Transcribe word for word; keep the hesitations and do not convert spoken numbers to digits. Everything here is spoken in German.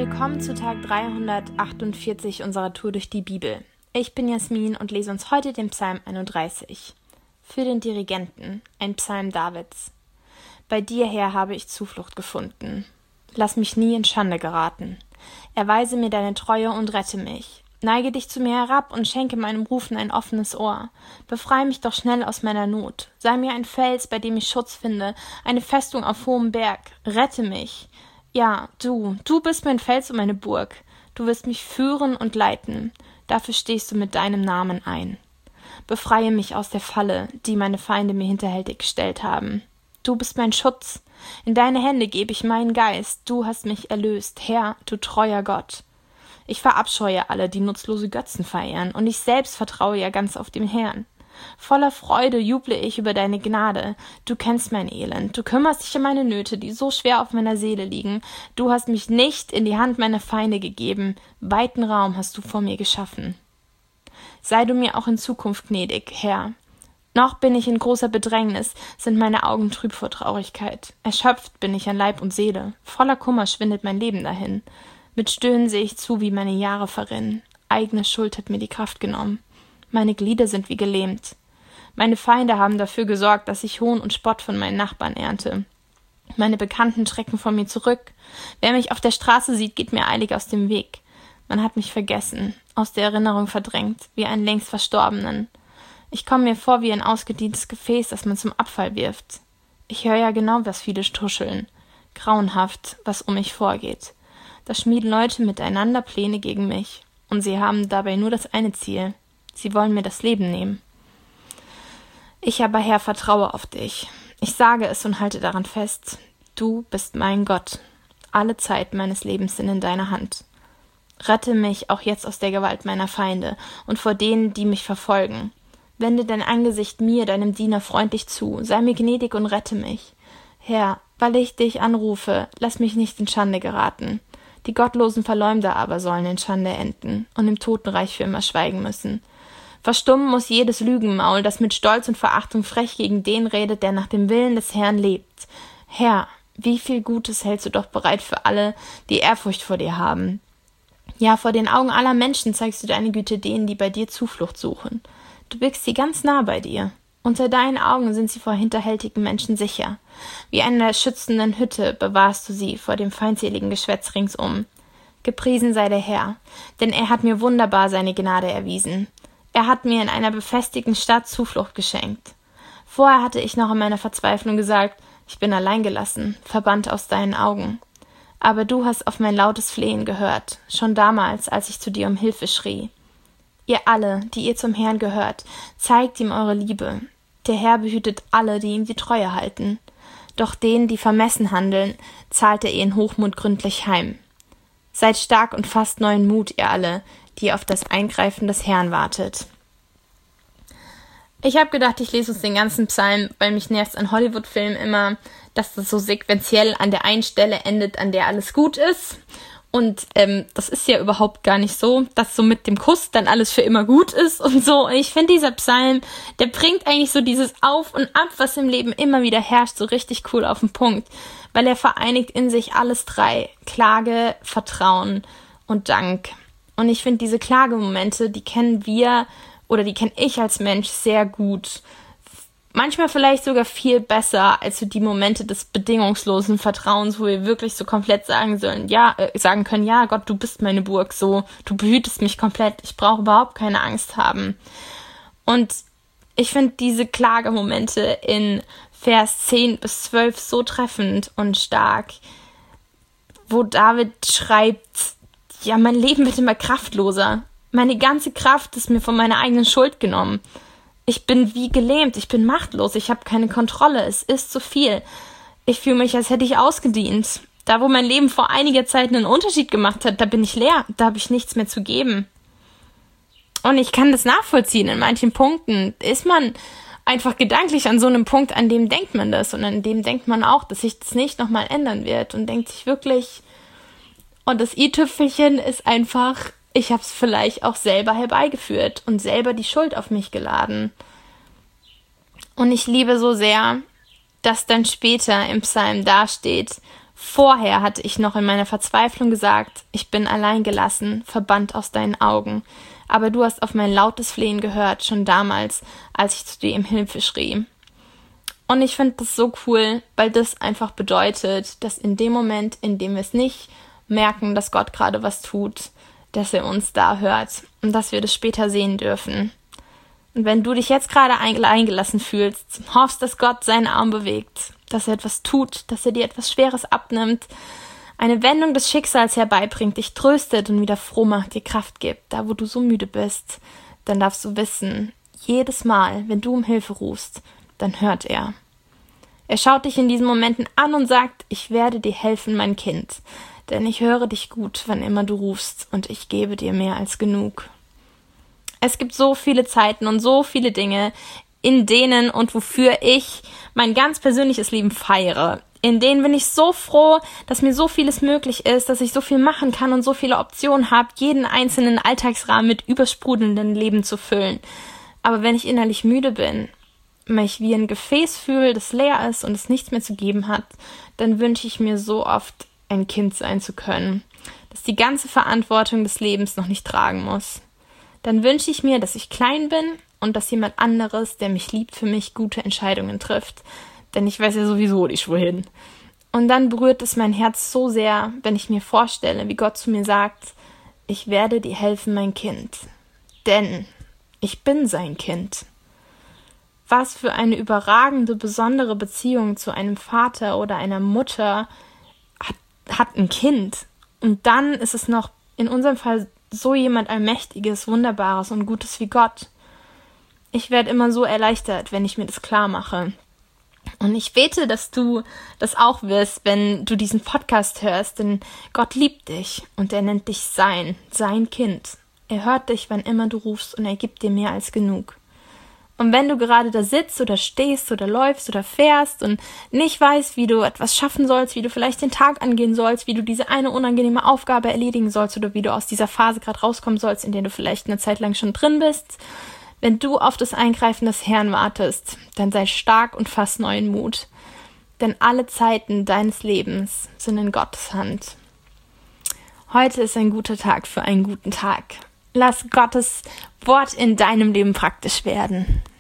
Willkommen zu Tag dreihundertachtundvierzig unserer Tour durch die Bibel. Ich bin Jasmin und lese uns heute den Psalm einunddreißig. Für den Dirigenten, ein Psalm Davids. Bei dir, Herr, habe ich Zuflucht gefunden. Lass mich nie in Schande geraten. Erweise mir deine Treue und rette mich. Neige dich zu mir herab und schenke meinem Rufen ein offenes Ohr. Befreie mich doch schnell aus meiner Not. Sei mir ein Fels, bei dem ich Schutz finde, eine Festung auf hohem Berg. Rette mich. Ja, du, du bist mein Fels und meine Burg. Du wirst mich führen und leiten. Dafür stehst du mit deinem Namen ein. Befreie mich aus der Falle, die meine Feinde mir hinterhältig gestellt haben. Du bist mein Schutz. In deine Hände gebe ich meinen Geist. Du hast mich erlöst, Herr, du treuer Gott. Ich verabscheue alle, die nutzlose Götzen verehren, und ich selbst vertraue ja ganz auf den Herrn. Voller Freude juble ich über deine Gnade. Du kennst mein Elend. Du kümmerst dich um meine Nöte, die so schwer auf meiner Seele liegen. Du hast mich nicht in die Hand meiner Feinde gegeben. Weiten Raum hast du vor mir geschaffen. Sei du mir auch in Zukunft gnädig, Herr. Noch bin ich in großer Bedrängnis, sind meine Augen trüb vor Traurigkeit. Erschöpft bin ich an Leib und Seele. Voller Kummer schwindet mein Leben dahin. Mit Stöhnen sehe ich zu, wie meine Jahre verrinnen. Eigene Schuld hat mir die Kraft genommen. Meine Glieder sind wie gelähmt. Meine Feinde haben dafür gesorgt, dass ich Hohn und Spott von meinen Nachbarn ernte. Meine Bekannten schrecken von mir zurück. Wer mich auf der Straße sieht, geht mir eilig aus dem Weg. Man hat mich vergessen, aus der Erinnerung verdrängt, wie einen längst Verstorbenen. Ich komme mir vor wie ein ausgedientes Gefäß, das man zum Abfall wirft. Ich höre ja genau, was viele tuscheln. Grauenhaft, was um mich vorgeht. Da schmieden Leute miteinander Pläne gegen mich, und sie haben dabei nur das eine Ziel. Sie wollen mir das Leben nehmen. Ich aber, Herr, vertraue auf dich. Ich sage es und halte daran fest. Du bist mein Gott. Alle Zeit meines Lebens sind in deiner Hand. Rette mich auch jetzt aus der Gewalt meiner Feinde und vor denen, die mich verfolgen. Wende dein Angesicht mir, deinem Diener, freundlich zu. Sei mir gnädig und rette mich. Herr, weil ich dich anrufe, lass mich nicht in Schande geraten. Die gottlosen Verleumder aber sollen in Schande enden und im Totenreich für immer schweigen müssen. Verstummen muss jedes Lügenmaul, das mit Stolz und Verachtung frech gegen den redet, der nach dem Willen des Herrn lebt. Herr, wie viel Gutes hältst du doch bereit für alle, die Ehrfurcht vor dir haben. Ja, vor den Augen aller Menschen zeigst du deine Güte denen, die bei dir Zuflucht suchen. Du wirkst sie ganz nah bei dir. Unter deinen Augen sind sie vor hinterhältigen Menschen sicher. Wie einer schützenden Hütte bewahrst du sie vor dem feindseligen Geschwätz ringsum. Gepriesen sei der Herr, denn er hat mir wunderbar seine Gnade erwiesen. Er hat mir in einer befestigten Stadt Zuflucht geschenkt. Vorher hatte ich noch in meiner Verzweiflung gesagt, ich bin alleingelassen, verbannt aus deinen Augen. Aber du hast auf mein lautes Flehen gehört, schon damals, als ich zu dir um Hilfe schrie. Ihr alle, die ihr zum Herrn gehört, zeigt ihm eure Liebe. Der Herr behütet alle, die ihm die Treue halten. Doch denen, die vermessen handeln, zahlt er ihren Hochmut gründlich heim. Seid stark und fasst neuen Mut, ihr alle, die auf das Eingreifen des Herrn wartet. Ich habe gedacht, ich lese uns den ganzen Psalm, weil mich nervt an Hollywood-Filmen immer, dass das so sequenziell an der einen Stelle endet, an der alles gut ist. Und ähm, das ist ja überhaupt gar nicht so, dass so mit dem Kuss dann alles für immer gut ist und so. Und ich finde, dieser Psalm, der bringt eigentlich so dieses Auf und Ab, was im Leben immer wieder herrscht, so richtig cool auf den Punkt. Weil er vereinigt in sich alles drei. Klage, Vertrauen und Dank. Und ich finde, diese Klagemomente, die kennen wir oder die kenne ich als Mensch sehr gut. Manchmal vielleicht sogar viel besser als so die Momente des bedingungslosen Vertrauens, wo wir wirklich so komplett sagen sollen, ja, äh, sagen können, ja, Gott, du bist meine Burg, so, du behütest mich komplett, ich brauche überhaupt keine Angst haben. Und ich finde diese Klagemomente in Vers zehn bis zwölf so treffend und stark, wo David schreibt, ja, mein Leben wird immer kraftloser. Meine ganze Kraft ist mir von meiner eigenen Schuld genommen. Ich bin wie gelähmt, ich bin machtlos, ich habe keine Kontrolle, es ist zu viel. Ich fühle mich, als hätte ich ausgedient. Da, wo mein Leben vor einiger Zeit einen Unterschied gemacht hat, da bin ich leer, da habe ich nichts mehr zu geben. Und ich kann das nachvollziehen, in manchen Punkten ist man einfach gedanklich an so einem Punkt, an dem denkt man das. Und an dem denkt man auch, dass sich das nicht nochmal ändern wird. Und denkt sich wirklich, und das i-Tüpfelchen ist einfach, ich habe es vielleicht auch selber herbeigeführt und selber die Schuld auf mich geladen. Und ich liebe so sehr, dass dann später im Psalm dasteht, Vorher hatte ich noch in meiner Verzweiflung gesagt, ich bin allein gelassen, verbannt aus deinen Augen. Aber du hast auf mein lautes Flehen gehört, schon damals, als ich zu dir um Hilfe schrie. Und ich finde das so cool, weil das einfach bedeutet, dass in dem Moment, in dem wir es nicht merken, dass Gott gerade was tut, dass er uns da hört und dass wir das später sehen dürfen. Und wenn du dich jetzt gerade eingelassen fühlst, hoffst, dass Gott seinen Arm bewegt, dass er etwas tut, dass er dir etwas Schweres abnimmt, eine Wendung des Schicksals herbeibringt, dich tröstet und wieder froh macht, dir Kraft gibt, da wo du so müde bist, dann darfst du wissen, jedes Mal, wenn du um Hilfe rufst, dann hört er. Er schaut dich in diesen Momenten an und sagt, ich werde dir helfen, mein Kind, denn ich höre dich gut, wann immer du rufst, und ich gebe dir mehr als genug. Es gibt so viele Zeiten und so viele Dinge, in denen und wofür ich mein ganz persönliches Leben feiere. In denen bin ich so froh, dass mir so vieles möglich ist, dass ich so viel machen kann und so viele Optionen habe, jeden einzelnen Alltagsrahmen mit übersprudelndem Leben zu füllen. Aber wenn ich innerlich müde bin, mich wie ein Gefäß fühle, das leer ist und es nichts mehr zu geben hat, dann wünsche ich mir so oft, ein Kind sein zu können, das die ganze Verantwortung des Lebens noch nicht tragen muss. Dann wünsche ich mir, dass ich klein bin und dass jemand anderes, der mich liebt, für mich gute Entscheidungen trifft. Denn ich weiß ja sowieso nicht, wohin. Und dann berührt es mein Herz so sehr, wenn ich mir vorstelle, wie Gott zu mir sagt, ich werde dir helfen, mein Kind. Denn ich bin sein Kind. Was für eine überragende, besondere Beziehung zu einem Vater oder einer Mutter hat, hat ein Kind. Und dann ist es noch in unserem Fall so jemand Allmächtiges, Wunderbares und Gutes wie Gott. Ich werde immer so erleichtert, wenn ich mir das klar mache. Und ich bete, dass du das auch wirst, wenn du diesen Podcast hörst, denn Gott liebt dich und er nennt dich sein, sein Kind. Er hört dich, wann immer du rufst, und er gibt dir mehr als genug. Und wenn du gerade da sitzt oder stehst oder läufst oder fährst und nicht weißt, wie du etwas schaffen sollst, wie du vielleicht den Tag angehen sollst, wie du diese eine unangenehme Aufgabe erledigen sollst oder wie du aus dieser Phase gerade rauskommen sollst, in der du vielleicht eine Zeit lang schon drin bist, wenn du auf das Eingreifen des Herrn wartest, dann sei stark und fass neuen Mut. Denn alle Zeiten deines Lebens sind in Gottes Hand. Heute ist ein guter Tag für einen guten Tag. Lass Gottes Wort in deinem Leben praktisch werden.